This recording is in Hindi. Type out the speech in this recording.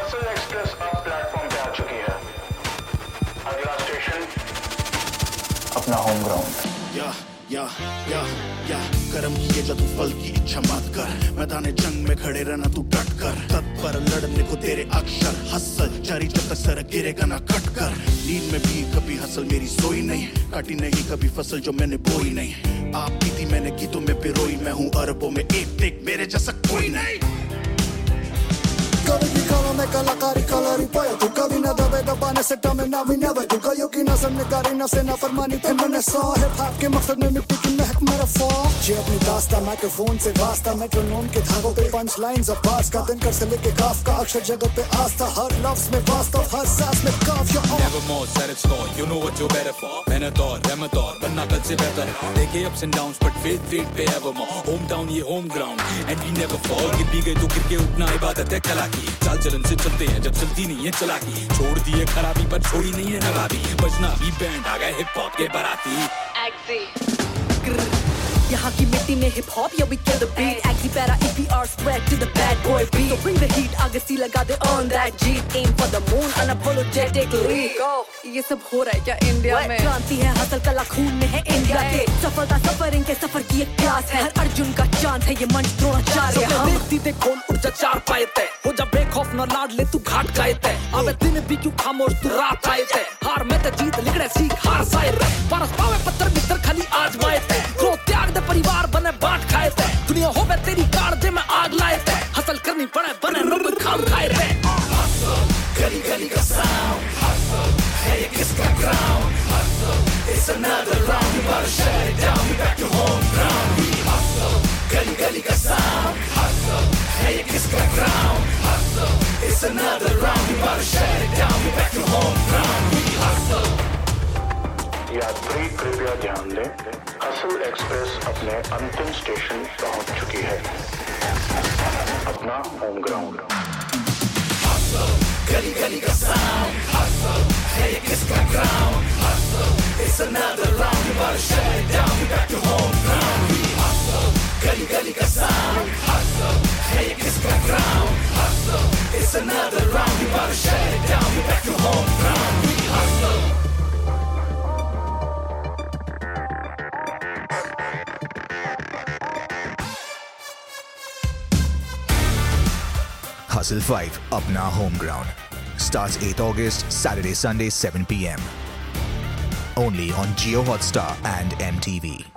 हसल एक्सप्रेस अब प्लेटफॉर्म पे आ चुकी है। अगला स्टेशन अपना होम ग्राउंड। या कर्म किए जा तू फल की इच्छा मत कर, मैदान जंग में खड़े रहना तू डट कर, तत्पर लड़ने को तेरे अक्षर, हसल जारी जब तक सर गिरेगा ना कट कर। नींद में भी कभी हसल मेरी सोई नहीं, काटी नहीं कभी फसल जो मैंने बोई नहीं। आप की थी मैंने गीतों में पिरोई, मैं हूँ अरबों में एक देख मेरे जैसा कोई नहीं। कभी भी कला में कलाकारी कलारी पाया तू, कभी न दबे दबाने से टमे ना भी नेवर तू, कयो की नजर निकारी न से ना फरमानी थे मैंने सौ है भाग के मकसद में मिट्टी की महक मेरा फॉ जे अपनी दास्ता माइक्रोफोन से वास्ता, मेट्रोनोम के धागों पे पंच लाइंस और बास का दिन कर से लेके काफ का अक्षर जगत पे आस्था, हर लफ्ज में वास्तव हर सांस में काफ या Never more set it score, you know what you're better for. मेहनत और रहमत और बनना कल से बेहतर, देखे ups and downs but faith पे evermore. Hometown ये home ground and we never fall. गिर भी गए तो गिर के उठना इबादत है कला की, चाल चलन से चलते हैं जब चलती नहीं है चलाकी, छोड़ दिए खराबी पर छोड़ी नहीं है नवाबी, बजना भी बैंड आ गए हिप हॉप के बाराती। यहाँ की मिट्टी में hip hop, yeah we kill the beat. Axie para EPR spread to the bad boy beat. So bring the heat, आगे सी लगा दे on that Jeep. Aim for the moon, unapologetically. Go. ये सब हो रहा है क्या इंडिया में? क्रांति है हसल कला खून में है इंडिया के, सफलता सफर इनके सफर की एक क्लास है, हर अर्जुन का चांस है ये मंच द्रोणाचार्य। हम देखती थे खोल उड़ जा चार पाए थे, हो जा बेखौफ न लाड ले तू घाट गाए थे, अबे दिन भी क्यों खामोश तू रात आए थे, हार में ते जीत लिखड़े सीख हार साए रे, परस पावे पत्थर मित्र खाली आजमाए थे, क्रोध त्याग दे परिवार बने बांट खाए थे, दुनिया होवे तेरी कार दे में आग लाए थे, हसल करनी पड़े बने रब खाम खाए थे। गली गली का साउंड है ये किसका ground, it's another round, we gotta shut it down, we back to home ground, we hustle, गली गली का साउंड है ये किसका ground, it's another round, we gotta shut it down, we back to home ground, we hustle। यात्री कृपया ध्यान दें, हसल एक्सप्रेस अपने अंतिम स्टेशन पहुंच चुकी है, अपना होम ग्राउंड। गली गली का साउंड है ये किसका ground, it's another round, we gotta shut it down, we back to home ground, we hustle, गली गली का साउंड है ये किसका ground, it's another round, we gotta shut it down, we back to home ground, we hustle। Hustle 5, Apna Home Ground. Starts 8th August, Saturday, Sunday, 7 p.m. Only on Jio Hotstar and MTV.